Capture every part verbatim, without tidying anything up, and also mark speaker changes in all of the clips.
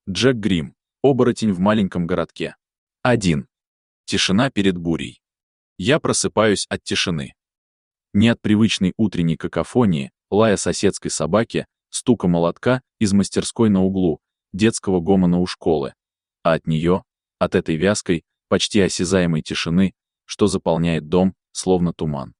Speaker 1: Джек Грим. Оборотень в маленьком городке. один. Тишина перед бурей. Я просыпаюсь от тишины. Не от привычной утренней какофонии, лая соседской собаки, стука молотка из мастерской на углу, детского гомона у школы, а от нее, от этой вязкой, почти осязаемой тишины, что заполняет дом, словно туман.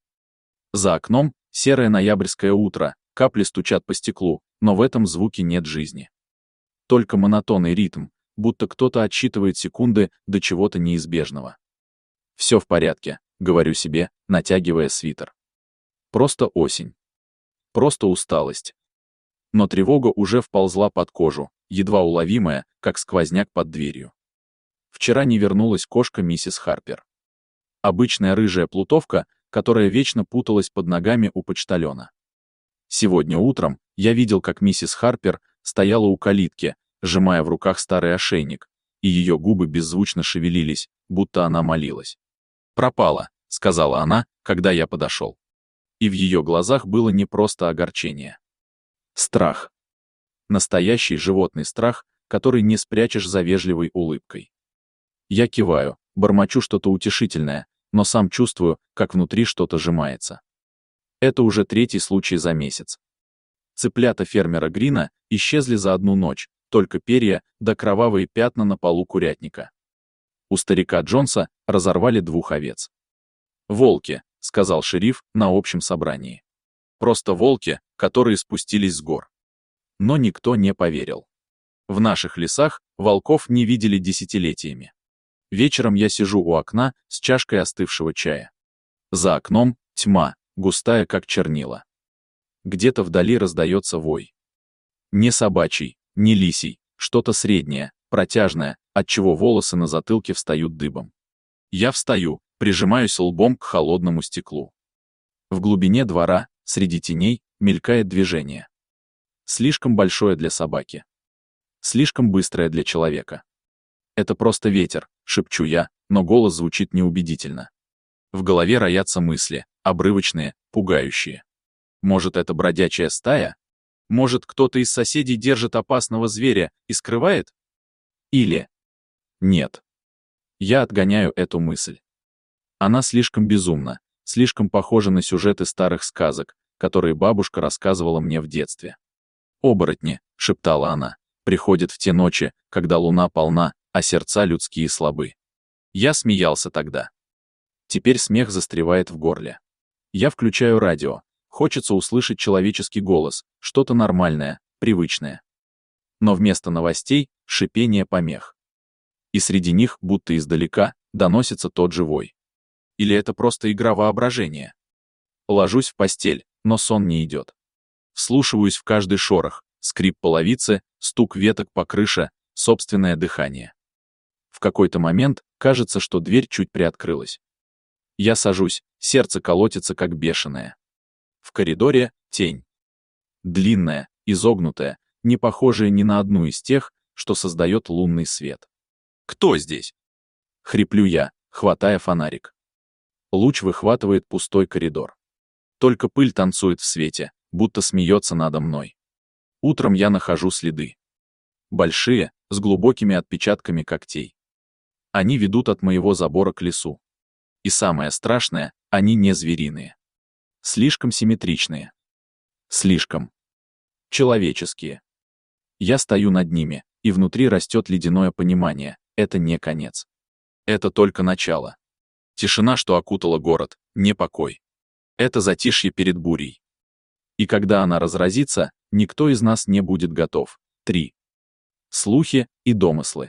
Speaker 1: За окном серое ноябрьское утро, капли стучат по стеклу, но в этом звуке нет жизни. Только монотонный ритм, будто кто-то отсчитывает секунды до чего-то неизбежного. Все в порядке, говорю себе, натягивая свитер. Просто осень. Просто усталость. Но тревога уже вползла под кожу, едва уловимая, как сквозняк под дверью. Вчера не вернулась кошка миссис Харпер. Обычная рыжая плутовка, которая вечно путалась под ногами у почтальона. Сегодня утром я видел, как миссис Харпер стояла у калитки, сжимая в руках старый ошейник, и ее губы беззвучно шевелились, будто она молилась. «Пропала», — сказала она, когда я подошел. И в ее глазах было не просто огорчение. Страх. Настоящий животный страх, который не спрячешь за вежливой улыбкой. Я киваю, бормочу что-то утешительное, но сам чувствую, как внутри что-то сжимается. Это уже третий случай за месяц. Цыплята фермера Грина исчезли за одну ночь, только перья да кровавые пятна на полу курятника. У старика Джонса разорвали двух овец. «Волки», — сказал шериф на общем собрании. «Просто волки, которые спустились с гор». Но никто не поверил. В наших лесах волков не видели десятилетиями. Вечером я сижу у окна с чашкой остывшего чая. За окном тьма, густая как чернила. Где-то вдали раздается вой. Не собачий, не лисий, что-то среднее, протяжное, отчего волосы на затылке встают дыбом. Я встаю, прижимаюсь лбом к холодному стеклу. В глубине двора, среди теней, мелькает движение. Слишком большое для собаки. Слишком быстрое для человека. Это просто ветер, шепчу я, но голос звучит неубедительно. В голове роятся мысли, обрывочные, пугающие. Может, это бродячая стая? Может, кто-то из соседей держит опасного зверя и скрывает? Или... Нет. Я отгоняю эту мысль. Она слишком безумна, слишком похожа на сюжеты старых сказок, которые бабушка рассказывала мне в детстве. «Оборотни», — шептала она, — «приходят в те ночи, когда луна полна, а сердца людские слабы». Я смеялся тогда. Теперь смех застревает в горле. Я включаю радио. Хочется услышать человеческий голос, что-то нормальное, привычное. Но вместо новостей — шипение помех. И среди них, будто издалека, доносится тот же вой. Или это просто игра воображения? Ложусь в постель, но сон не идет. Вслушиваюсь в каждый шорох, скрип половицы, стук веток по крыше, собственное дыхание. В какой-то момент кажется, что дверь чуть приоткрылась. Я сажусь, сердце колотится как бешеное. В коридоре тень. Длинная, изогнутая, не похожая ни на одну из тех, что создает лунный свет. «Кто здесь?» — хриплю я, хватая фонарик. Луч выхватывает пустой коридор. Только пыль танцует в свете, будто смеется надо мной. Утром я нахожу следы. Большие, с глубокими отпечатками когтей. Они ведут от моего забора к лесу. И самое страшное, они не звериные. Слишком симметричные. Слишком человеческие. Я стою над ними, и внутри растет ледяное понимание. Это не конец. Это только начало. Тишина, что окутала город, не покой. Это затишье перед бурей. И когда она разразится, никто из нас не будет готов. Три. Слухи и домыслы.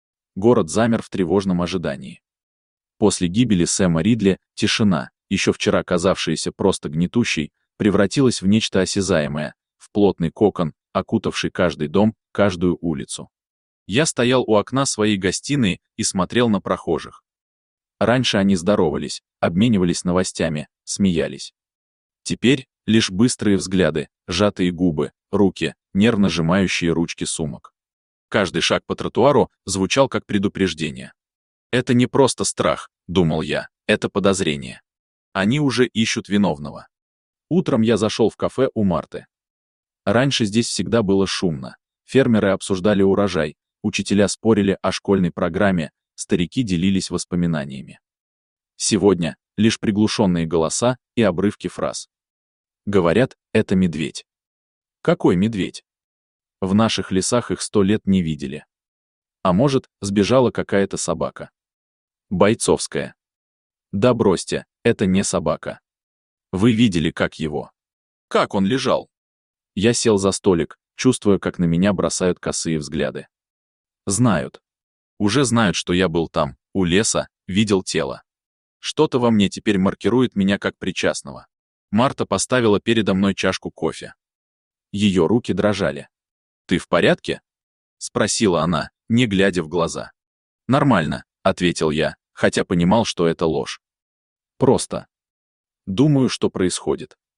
Speaker 1: Город замер в тревожном ожидании. После гибели Сэма Ридли тишина, еще вчера казавшаяся просто гнетущей, превратилась в нечто осязаемое, в плотный кокон, окутавший каждый дом, каждую улицу. Я стоял у окна своей гостиной и смотрел на прохожих. Раньше они здоровались, обменивались новостями, смеялись. Теперь лишь быстрые взгляды, сжатые губы, руки, нервно сжимающие ручки сумок. Каждый шаг по тротуару звучал как предупреждение. Это не просто страх, думал я, это подозрение. Они уже ищут виновного. Утром я зашел в кафе у Марты. Раньше здесь всегда было шумно. Фермеры обсуждали урожай, учителя спорили о школьной программе, старики делились воспоминаниями. Сегодня лишь приглушенные голоса и обрывки фраз. Говорят, это медведь. Какой медведь? В наших лесах их сто лет не видели. А может, сбежала какая-то собака. Бойцовская. Да бросьте, это не собака. Вы видели, как его? Как он лежал? Я сел за столик, чувствуя, как на меня бросают косые взгляды. Знают. Уже знают, что я был там, у леса, видел тело. Что-то во мне теперь маркирует меня как причастного. Марта поставила передо мной чашку кофе. Ее руки дрожали. «Ты в порядке?» — спросила она, не глядя в глаза. «Нормально», — ответил я, хотя понимал, что это ложь. «Просто. Думаю, что происходит.